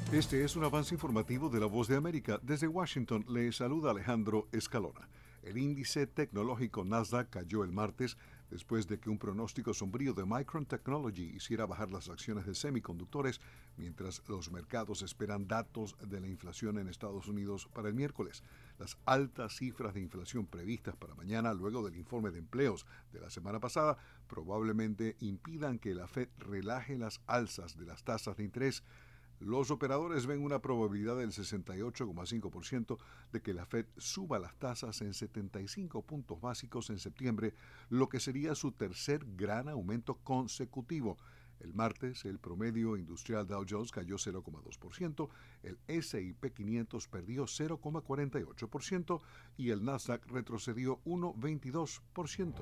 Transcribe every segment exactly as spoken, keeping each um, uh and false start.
Este es un avance informativo de La Voz de América. Desde Washington le saluda Alejandro Escalona. El índice tecnológico Nasdaq cayó el martes después de que un pronóstico sombrío de Micron Technology hiciera bajar las acciones de semiconductores, mientras los mercados esperan datos de la inflación en Estados Unidos para el miércoles. Las altas cifras de inflación previstas para mañana, luego del informe de empleos de la semana pasada, probablemente impidan que la Fed relaje las alzas de las tasas de interés. Los operadores ven una probabilidad del sesenta y ocho coma cinco por ciento de que la Fed suba las tasas en setenta y cinco puntos básicos en septiembre, lo que sería su tercer gran aumento consecutivo. El martes, el promedio industrial Dow Jones cayó cero coma dos por ciento, el ese y pe quinientos perdió cero coma cuarenta y ocho por ciento y el Nasdaq retrocedió uno coma veintidós por ciento.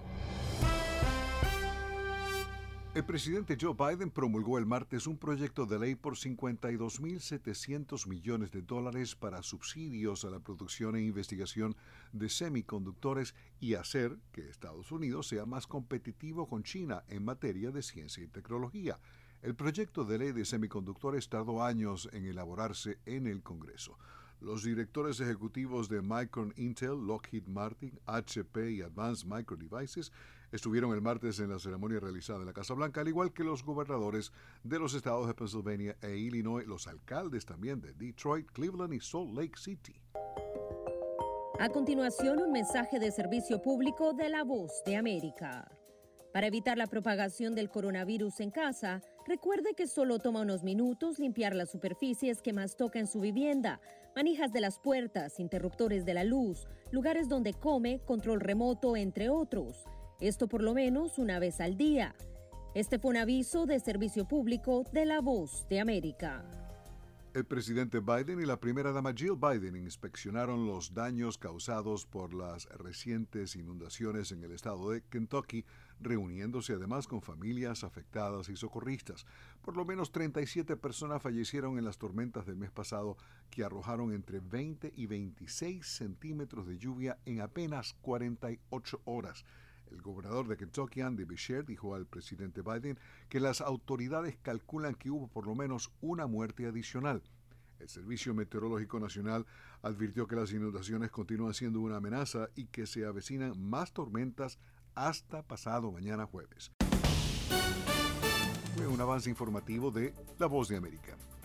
El presidente Joe Biden promulgó el martes un proyecto de ley por cincuenta y dos mil setecientos millones de dólares para subsidios a la producción e investigación de semiconductores y hacer que Estados Unidos sea más competitivo con China en materia de ciencia y tecnología. El proyecto de ley de semiconductores tardó años en elaborarse en el Congreso. Los directores ejecutivos de Micron Intel, Lockheed Martin, H P y Advanced Micro Devices estuvieron el martes en la ceremonia realizada en la Casa Blanca, al igual que los gobernadores de los estados de Pennsylvania e Illinois, los alcaldes también de Detroit, Cleveland y Salt Lake City. A continuación, un mensaje de servicio público de La Voz de América. Para evitar la propagación del coronavirus en casa, recuerde que solo toma unos minutos limpiar las superficies que más toca en su vivienda, manijas de las puertas, interruptores de la luz, lugares donde come, control remoto, entre otros. Esto por lo menos una vez al día. Este fue un aviso de servicio público de La Voz de América. El presidente Biden y la primera dama Jill Biden inspeccionaron los daños causados por las recientes inundaciones en el estado de Kentucky, reuniéndose además con familias afectadas y socorristas. Por lo menos treinta y siete personas fallecieron en las tormentas del mes pasado, que arrojaron entre veinte y veintiséis centímetros de lluvia en apenas cuarenta y ocho horas. El gobernador de Kentucky, Andy Beshear, dijo al presidente Biden que las autoridades calculan que hubo por lo menos una muerte adicional. El Servicio Meteorológico Nacional advirtió que las inundaciones continúan siendo una amenaza y que se avecinan más tormentas hasta pasado mañana jueves. Fue un avance informativo de La Voz de América.